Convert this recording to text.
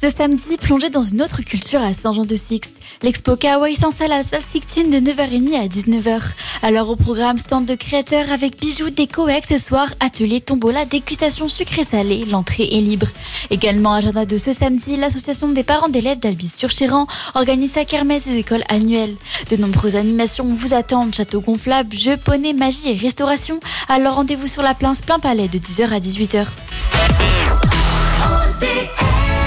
Ce samedi, plongez dans une autre culture à Saint-Jean-de-Sixte. L'Expo Kawaii s'installe à la salle Sixtine de 9h30 à 19h. Alors au programme, stand de créateurs avec bijoux, déco et accessoires, atelier, tombola, dégustation sucré-salé, l'entrée est libre. Également, agenda de ce samedi, l'association des parents d'élèves d'Albis-sur-Chéran organise sa kermesse des écoles annuelles. De nombreuses animations vous attendent, château gonflable, jeux, poney, magie et restauration. Alors rendez-vous sur la place Plein Palais de 10h à 18h.